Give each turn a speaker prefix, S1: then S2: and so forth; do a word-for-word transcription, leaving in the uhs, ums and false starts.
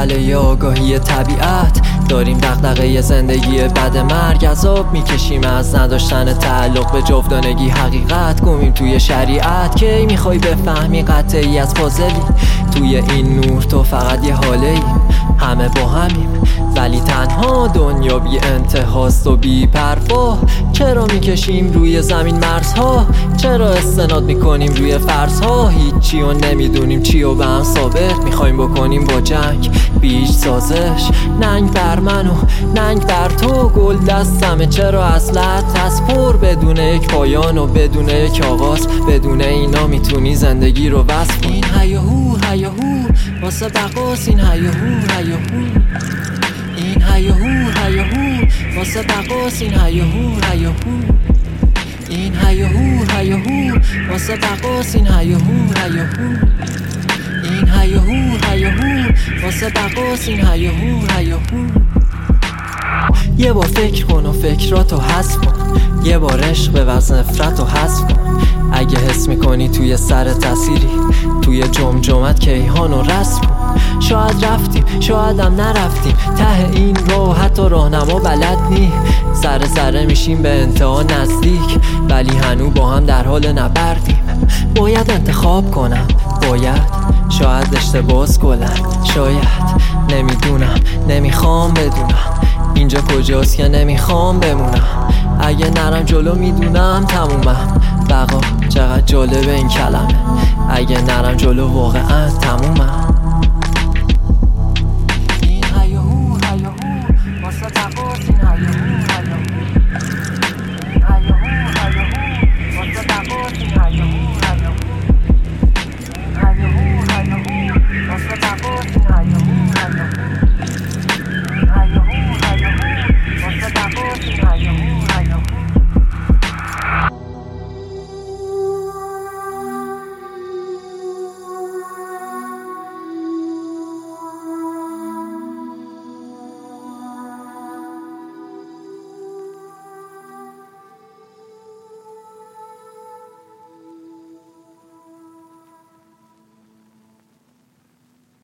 S1: مسئله آگاهی طبیعت داریم، دغدغه زندگی بعد مرگ عذاب میکشیم از نداشتن تعلق به جاودانگی حقیقت گمیم توی شریعت. کی میخوای بفهمی قطعی از پازلی توی این نور تو فقط یه حاله ای، همه با همیم ولی تنها، دنیا بی انتهاست و بی پروا. چرا میکشیم روی زمین مرزها، چرا استناد میکنیم روی فرضها، هیچی و نمیدونیم چی و به هم ثابت میخوایم بکنیم با جنگ بیش سازش. ننگ بر من و ننگ بر تو، گل دستمه چرا اصلت از پر بدون یک پایان و بدون یک آغاز، بدون اینا میتونی زندگی رو وصف کنی. این هیاهو هیاهو واسه بقاس، این هیاهو هیاهو، این هیاهو هیاهو واسه بقاس، این هیاهو هیاهو، این هیاهو هیاهو واسه بقاس، این هیاهو هیاهو، این هیاهو هیاهو واسه بقاس، این هیاهو هیاهو. یه بار فکر کن و فکراتو حذف کن، یه بار عشق به وزن نفرتو حذف کن. اگه حس میکنی توی سر تأثیری، توی جمجمت کیهانو رسم کن. شاید رفتیم شایدم نرفتیم، ته این راه حتی راهنما بلد نی. ذره ذره میشیم به انتها نزدیک، ولی هنو با هم در حال نبردیم. باید انتخاب کنم، باید شاید اشتباس گلم، شاید نمیدونم نمیخوام بدونم اینجا کجاست که نمیخوام بمونم. اگه نرم جلو میدونم تمومم، بقا چقدر جالب این کلمه. اگه نرم جلو واقعا تمومم.